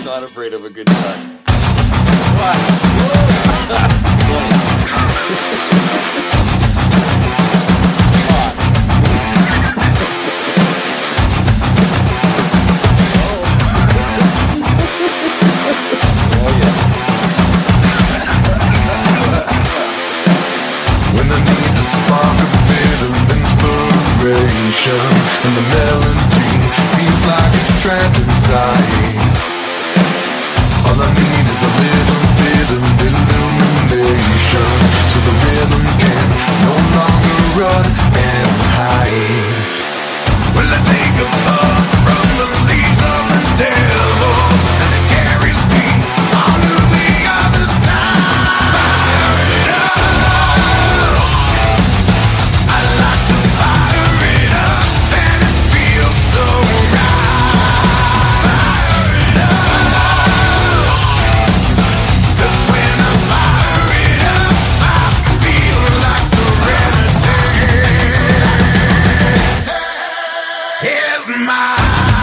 Not afraid of a good time. When I need to spark a bit of inspiration, and the melody feels like it's trapped inside. All I need is a little bit of illumination, so the rhythm can no longer run and hide. Well, I take a puff from the leaves of the devil, and it carries me on to the other side. Fire it up. I like to fire it up, and it feels so right. Fire it up. 'Cause when I fire it up, I feel like serenity is mine.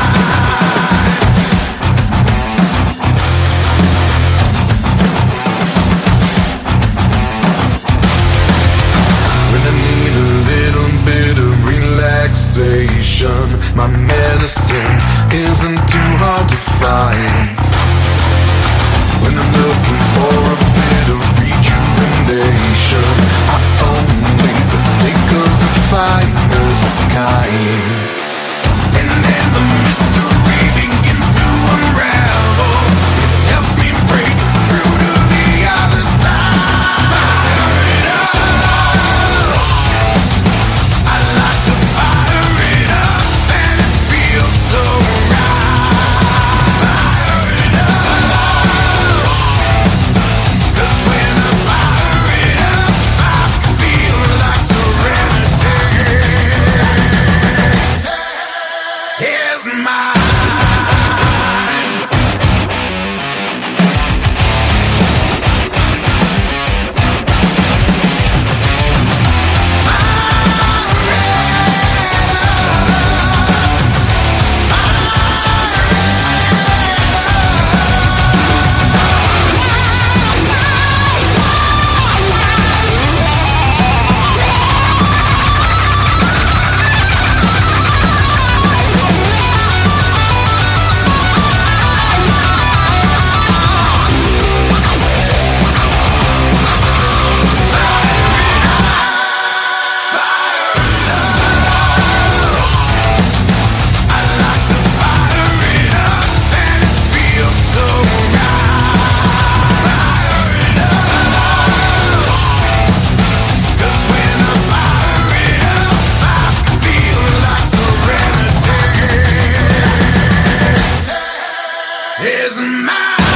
When I need a little bit of relaxation, my medicine isn't too hard to find. When I'm looking for a bit of rejuvenation, I only think of the finest kind. And then the mystery begins to unravel. It helps me break through to the other side. Fire it up. I like to fire it up, and it feels so right. Fire it up. 'Cause when I fire it up, I feel like serenity is mine. I like to fire it up, and it feels so right. Fire it up. 'Cause when I fire it up, I feel like serenity is mine.